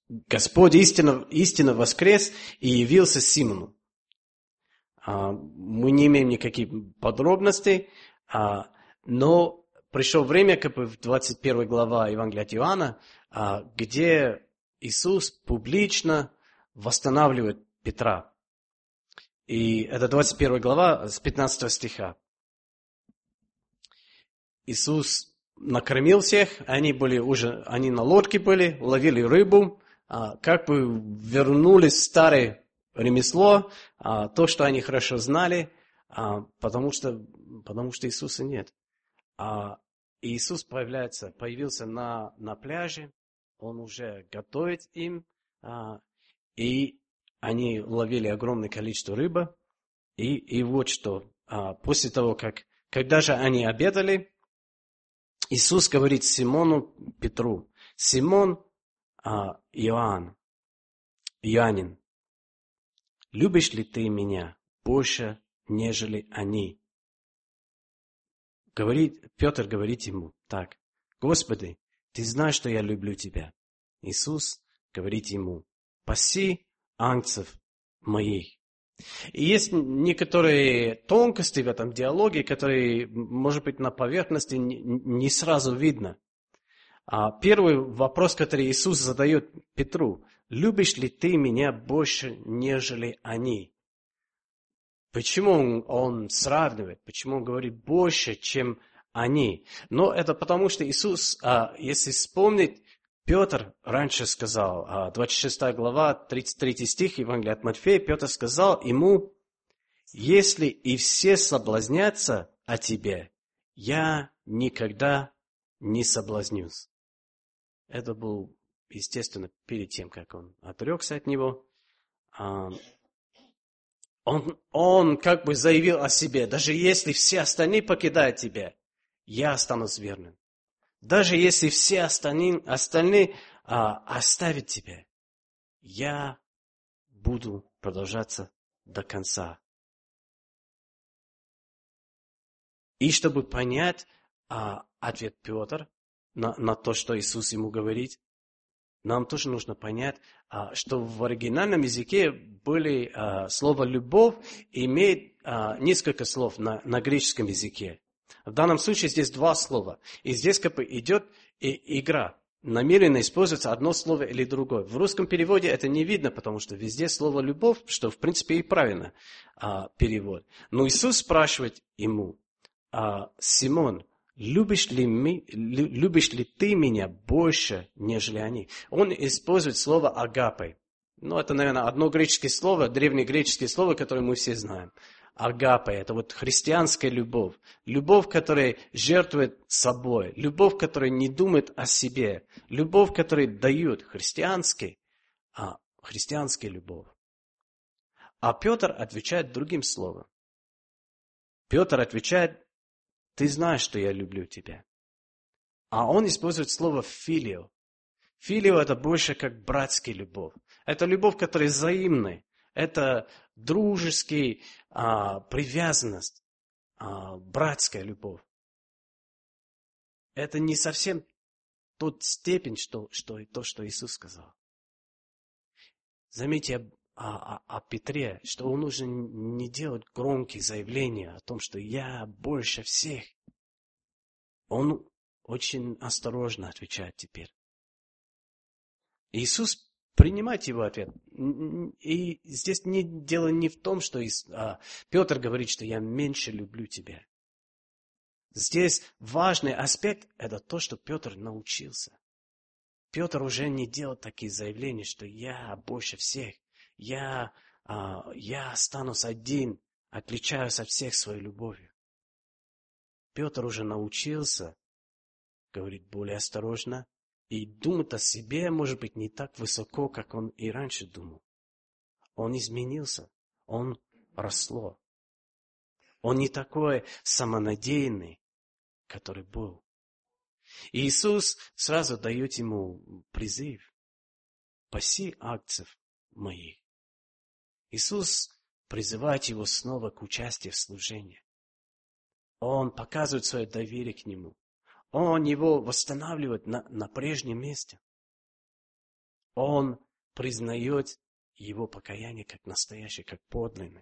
Господь истинно воскрес и явился Симону. Мы не имеем никаких подробностей, но пришло время, как бы в 21 глава Евангелия от Иоанна, где Иисус публично восстанавливает Петра. И это 21 глава с 15 стиха. Иисус накормил всех, они на лодке были, ловили рыбу, как бы вернулись в старое ремесло, то, что они хорошо знали, потому что Иисуса нет. Иисус появился на пляже, Он уже готовит им, и они ловили огромное количество рыбы. И вот что, после того, когда же они обедали, Иисус говорит Симону Петру: «Симон, Иоаннин, любишь ли ты меня больше, нежели они?» Петр говорит ему так: «Господи, ты знаешь, что я люблю тебя». Иисус говорит ему: «Паси агнцев моих». И есть некоторые тонкости в этом диалоге, которые, может быть, на поверхности не сразу видно. Первый вопрос, который Иисус задает Петру: «Любишь ли ты меня больше, нежели они?» Почему он сравнивает? Почему он говорит больше, чем они? Но это потому, что Иисус, если вспомнить, Петр раньше сказал, 26 глава, 33 стих Евангелия от Матфея, Петр сказал ему: «Если и все соблазнятся о тебе, я никогда не соблазнюсь». Это был, естественно, перед тем, как он отрекся от него. Он как бы заявил о себе: даже если все остальные покидают тебя, я останусь верным. Даже если все остальные оставят тебя, я буду продолжаться до конца. И чтобы понять ответ Петра на то, что Иисус ему говорит, нам тоже нужно понять, что в оригинальном языке слово «любовь» имеет несколько слов на греческом языке. В данном случае здесь два слова. И здесь как бы идет игра. Намеренно используется одно слово или другое. В русском переводе это не видно, потому что везде слово «любовь», что в принципе и правильно перевод. Но Иисус спрашивает ему: «Симон, любишь ли ты меня больше, нежели они?» Он использует слово «агапе». Это, наверное, одно греческое слово, древнегреческое слово, которое мы все знаем. Агапе – это вот христианская любовь. Любовь, которая жертвует собой. Любовь, которая не думает о себе. Любовь, которая дает. Христианская любовь. А Петр отвечает другим словом. Петр отвечает: «Ты знаешь, что я люблю тебя». А он использует слово «филио». Филио – это больше как братская любовь. Это любовь, которая взаимная. Это дружеская привязанность, братская любовь. Это не совсем тот степень, что Иисус сказал. Заметьте о Петре, что он нужно не делать громкие заявления о том, что я больше всех. Он очень осторожно отвечает теперь. Иисус принимает его ответ. И здесь дело не в том, что Петр говорит, что я меньше люблю тебя. Здесь важный аспект – это то, что Петр научился. Петр уже не делает такие заявления, что я больше всех, я останусь один, отличаюсь от всех своей любовью. Петр уже научился говорить более осторожно и думать о себе, может быть, не так высоко, как он и раньше думал. Он изменился, он росло. Он не такой самонадеянный, который был. И Иисус сразу дает ему призыв: «Паси агнцев моих». Иисус призывает его снова к участию в служении. Он показывает свое доверие к нему. Он его восстанавливает на прежнем месте. Он признает его покаяние как настоящее, как подлинное.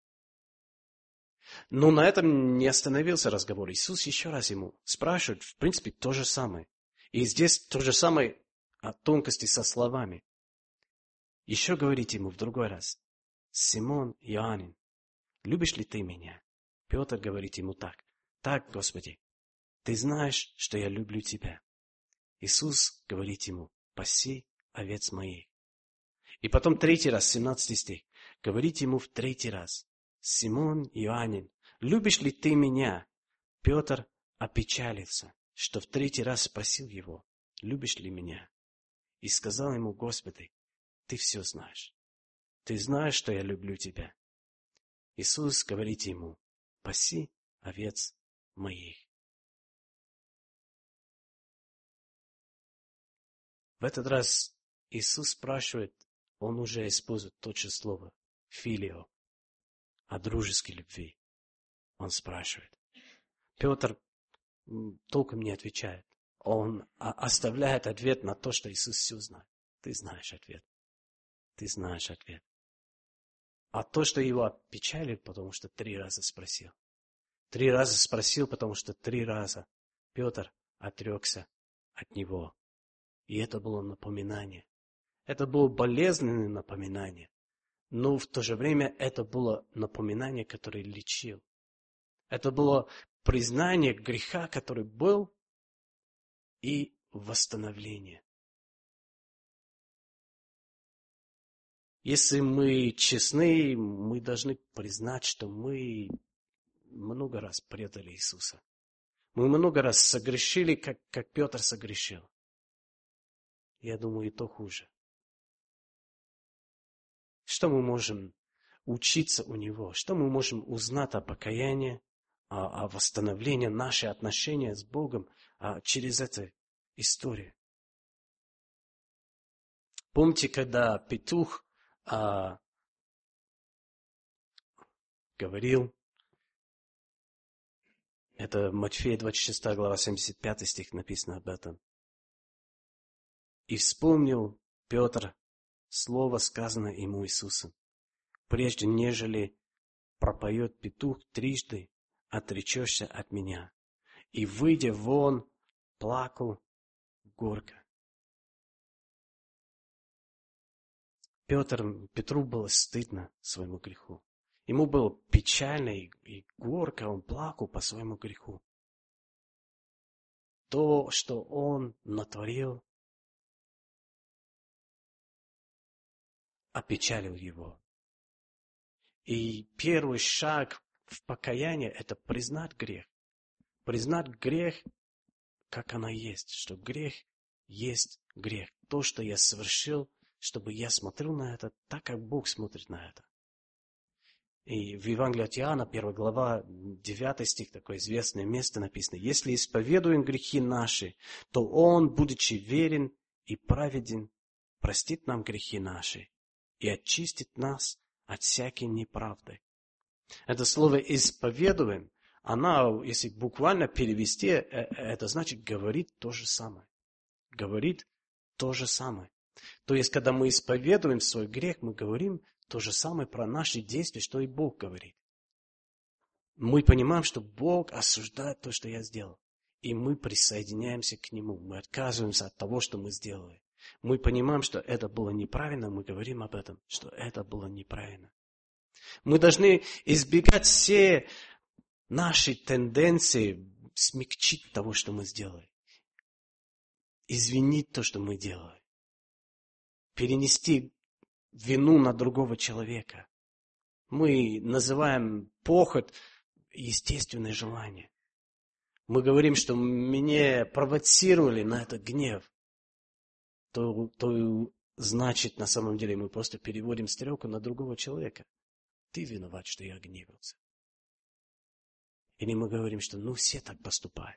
Но на этом не остановился разговор. Иисус еще раз ему спрашивает, в принципе, то же самое. И здесь то же самое о тонкости со словами. Еще говорит ему в другой раз: «Симон Иоаннин, любишь ли ты меня?» Петр говорит ему так: «Так, Господи, ты знаешь, что я люблю тебя». Иисус говорит ему: «Паси овец моих». И потом третий раз, 17 стих, говорит ему в третий раз: «Симон Иоаннин, любишь ли ты меня?» Петр опечалился, что в третий раз спросил его: «Любишь ли меня?» И сказал ему: «Господи, ты все знаешь. Ты знаешь, что я люблю тебя». Иисус говорит ему: «Паси овец моих». В этот раз Иисус спрашивает, Он уже использует то же слово «филио», о дружеской любви. Он спрашивает. Петр толком не отвечает. Он оставляет ответ на то, что Иисус все знает. Ты знаешь ответ. Ты знаешь ответ. А то, что его опечалит, потому что 3 раза спросил. 3 раза спросил, потому что 3 раза Петр отрекся от него. И это было напоминание. Это было болезненное напоминание. Но в то же время это было напоминание, которое лечил. Это было признание греха, который был, и восстановление. Если мы честны, мы должны признать, что мы много раз предали Иисуса. Мы много раз согрешили, как Петр согрешил. Я думаю, и то хуже. Что мы можем учиться у него? Что мы можем узнать о покаянии, о восстановлении наших отношений с Богом через эту историю? Помните, когда петух говорил, это Матфея 26 глава 75 стих написано об этом. «И вспомнил Петр слово, сказанное ему Иисусом: прежде нежели пропоет петух 3 отречешься от меня. И, выйдя вон, плакал горько». Петру было стыдно своему греху. Ему было печально и горько, он плакал по своему греху. То, что он натворил, опечалил его. И первый шаг в покаянии – это признать грех. Признать грех, как оно есть, что грех есть грех. То, что я совершил, чтобы я смотрел на это так, как Бог смотрит на это. И в Евангелии от Иоанна, 1 глава, 9 стих, такое известное место написано: «Если исповедуем грехи наши, то Он, будучи верен и праведен, простит нам грехи наши и очистит нас от всякой неправды». Это слово «исповедуем», она, если буквально перевести, это значит говорит то же самое. Говорит то же самое. То есть, когда мы исповедуем свой грех, мы говорим то же самое про наши действия, что и Бог говорит. Мы понимаем, что Бог осуждает то, что я сделал. И мы присоединяемся к Нему. Мы отказываемся от того, что мы сделали. Мы понимаем, что это было неправильно. Мы говорим об этом, что это было неправильно. Мы должны избегать все наши тенденции смягчить того, что мы сделали. Извинить то, что мы делали. Перенести вину на другого человека. Мы называем похоть естественное желание. Мы говорим, что меня провоцировали на этот гнев. То значит, на самом деле, мы просто переводим стрелку на другого человека. Ты виноват, что я гневался. Или мы говорим, что все так поступают.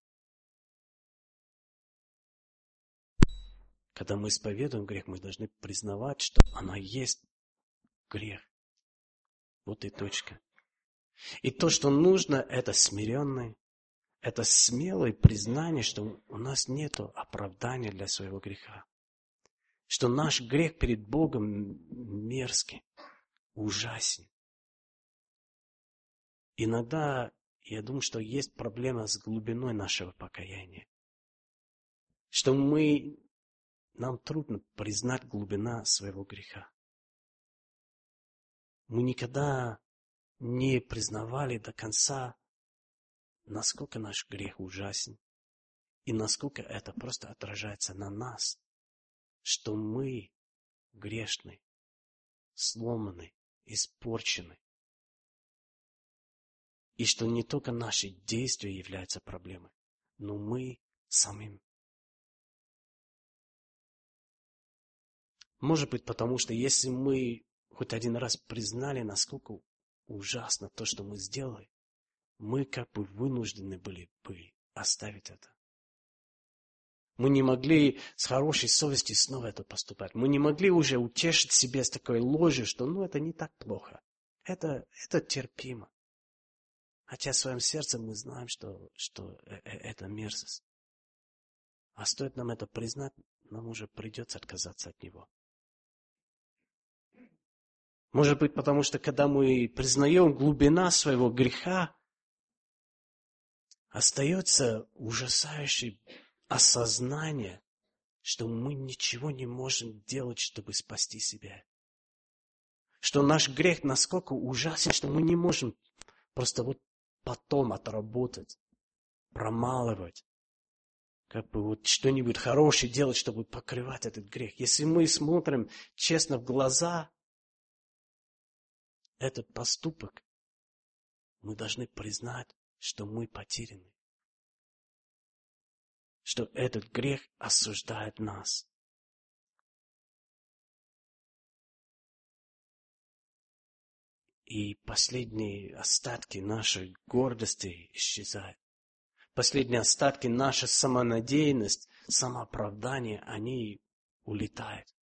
Когда мы исповедуем грех, мы должны признавать, что оно есть грех. Вот и точка. И то, что нужно, это смиренное, это смелое признание, что у нас нет оправдания для своего греха. что наш грех перед Богом мерзкий, ужасен. Иногда я думаю, что есть проблема с глубиной нашего покаяния. Что нам трудно признать глубина своего греха. Мы никогда не признавали до конца, насколько наш грех ужасен, и насколько это просто отражается на нас, что мы грешны, сломаны, испорчены. И что не только наши действия являются проблемой, но мы самим. Может быть, потому что если мы хоть один раз признали, насколько ужасно то, что мы сделали, мы как бы вынуждены были бы оставить это. Мы не могли с хорошей совестью снова это поступать. Мы не могли уже утешить себя с такой ложью, что это не так плохо. Это терпимо. Хотя в своем сердце мы знаем, что это мерзость. А стоит нам это признать, нам уже придется отказаться от него. Может быть, потому что когда мы признаем глубина своего греха, остается ужасающее осознание, что мы ничего не можем делать, чтобы спасти себя. Что наш грех насколько ужасен, что мы не можем просто потом отработать, промалывать, как бы что-нибудь хорошее делать, чтобы покрывать этот грех. Если мы смотрим честно в глаза, этот поступок, мы должны признать, что мы потеряны. Что этот грех осуждает нас. И последние остатки нашей гордости исчезают. Последние остатки нашей самонадеянности, самооправдания, они улетают.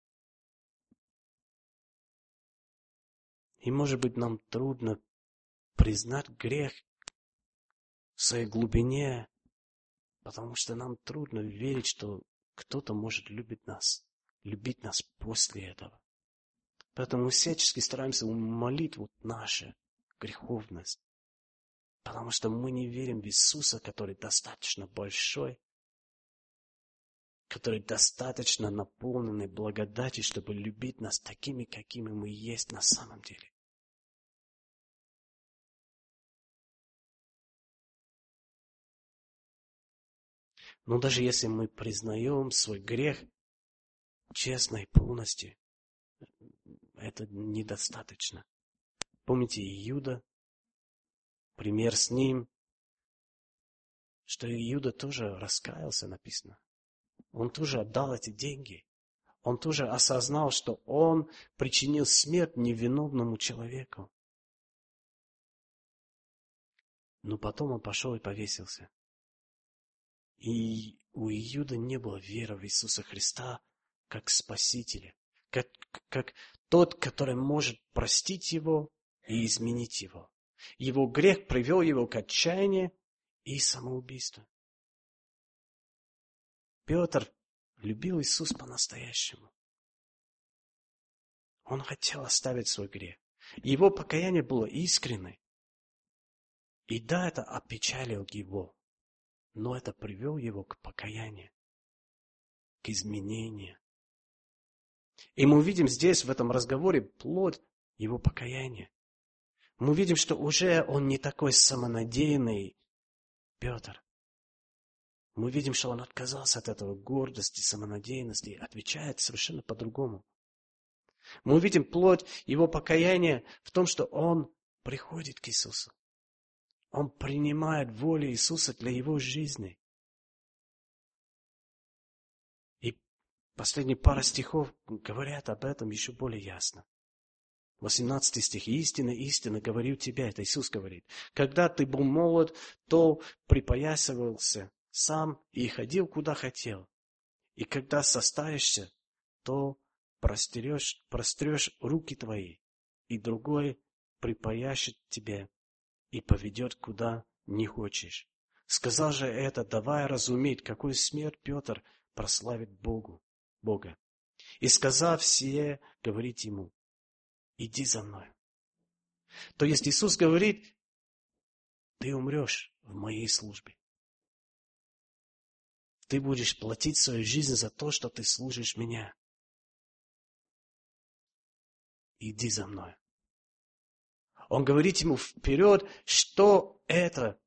И может быть нам трудно признать грех в своей глубине, потому что нам трудно верить, что кто-то может любить нас после этого. Поэтому мы всячески стараемся умолить нашу греховность. Потому что мы не верим в Иисуса, который достаточно большой, который достаточно наполненный благодатью, чтобы любить нас такими, какими мы есть на самом деле. Но даже если мы признаем свой грех честно и полностью, это недостаточно. Помните Иуда? Пример с ним, что Иуда тоже раскаялся, написано. Он тоже отдал эти деньги. Он тоже осознал, что он причинил смерть невиновному человеку. Но потом он пошел и повесился. И у Иуда не было веры в Иисуса Христа как Спасителя, как тот, который может простить его и изменить его. Его грех привел его к отчаянию и самоубийству. Петр любил Иисуса по-настоящему. Он хотел оставить свой грех. Его покаяние было искренним. И да, это опечалило его, но это привело его к покаянию, к изменению. И мы видим здесь, в этом разговоре, плод его покаяния. Мы видим, что уже он не такой самонадеянный Петр. Мы видим, что он отказался от этого гордости, самонадеянности и отвечает совершенно по-другому. Мы видим плод его покаяния в том, что он приходит к Иисусу. Он принимает волю Иисуса для его жизни. И последние пара стихов говорят об этом еще более ясно. 18 стих. «Истинно, истинно говорю тебе», это Иисус говорит, «когда ты был молод, то припоясывался сам и ходил, куда хотел. И когда состаришься, то прострешь руки твои, и другой припояшет тебя и поведет, куда не хочешь». Сказал же это, давая разуметь, какую смерть Петр прославит Бога. И сказав сие, говорит ему: иди за мной. То есть Иисус говорит: ты умрешь в моей службе. Ты будешь платить свою жизнь за то, что ты служишь меня. Иди за мной. Он говорит ему вперед, что это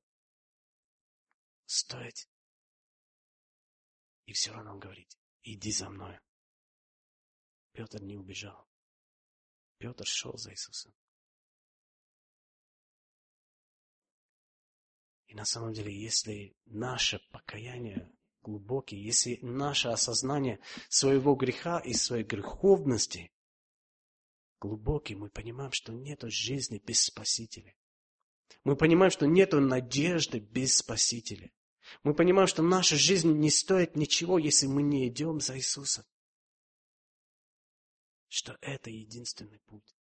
стоит. И все равно он говорит: иди за мной. Петр не убежал. Петр шел за Иисусом. И на самом деле, если наше покаяние глубокое, если наше осознание своего греха и своей греховности глубокий, мы понимаем, что нет жизни без Спасителя. Мы понимаем, что нет надежды без Спасителя. Мы понимаем, что наша жизнь не стоит ничего, если мы не идем за Иисусом. Что это единственный путь.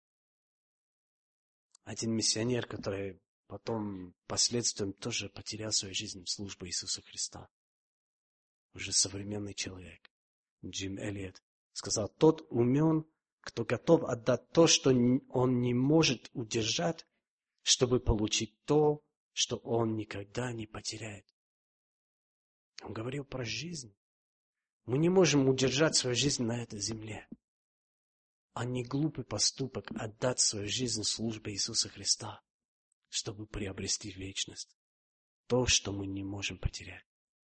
Один миссионер, который потом последствием тоже потерял свою жизнь в службе Иисуса Христа. Уже современный человек. Джим Эллиот сказал: тот умен, кто готов отдать то, что он не может удержать, чтобы получить то, что он никогда не потеряет. Он говорил про жизнь. Мы не можем удержать свою жизнь на этой земле. А не глупый поступок отдать свою жизнь в службе Иисуса Христа, чтобы приобрести вечность. То, что мы не можем потерять.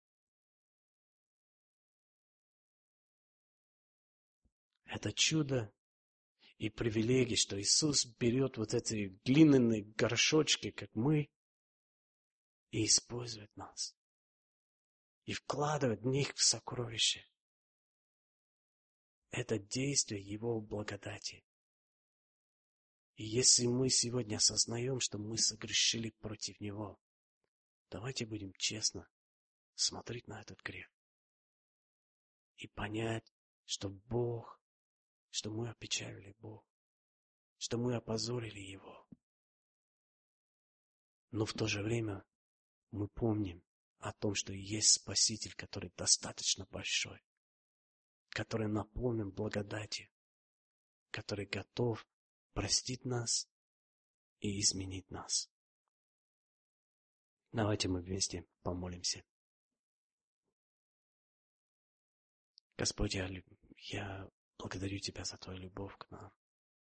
Это чудо и привилегия, что Иисус берет вот эти глиняные горшочки, как мы, и использует нас. И вкладывает в них в сокровище. Это действие Его благодати. И если мы сегодня осознаем, что мы согрешили против Него, давайте будем честно смотреть на этот грех. И понять, что Бог, что мы опечалили Бога, что мы опозорили Его. Но в то же время мы помним о том, что есть Спаситель, который достаточно большой, который наполнен благодатью, который готов простить нас и изменить нас. Давайте мы вместе помолимся. Господь, я благодарю Тебя за Твою любовь к нам.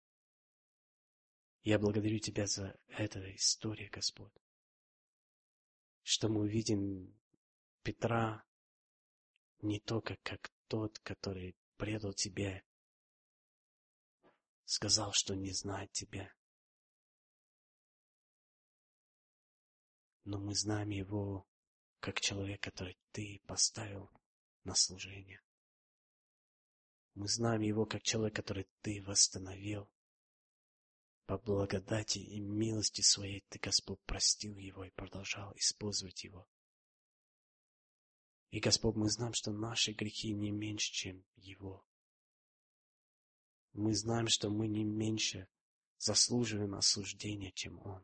Я благодарю Тебя за эту историю, Господь. Что мы видим Петра не только как тот, который предал Тебе, сказал, что не знает Тебя. Но мы знаем его как человек, который Ты поставил на служение. Мы знаем его как человек, который Ты восстановил. По благодати и милости Своей Ты, Господь, простил его и продолжал использовать его. И, Господь, мы знаем, что наши грехи не меньше, чем его. Мы знаем, что мы не меньше заслуживаем осуждения, чем он.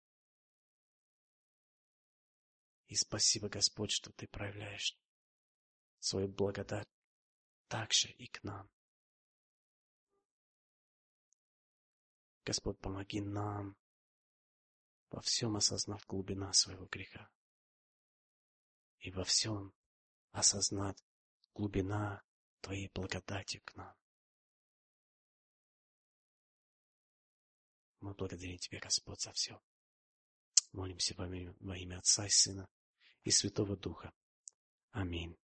И спасибо, Господь, что Ты проявляешь свою благодать также и к нам. Господь, помоги нам во всем осознать глубину своего греха. И во всем осознать глубина Твоей благодати к нам. Мы благодарим Тебя, Господь, за все. Молимся во имя Отца и Сына и Святого Духа. Аминь.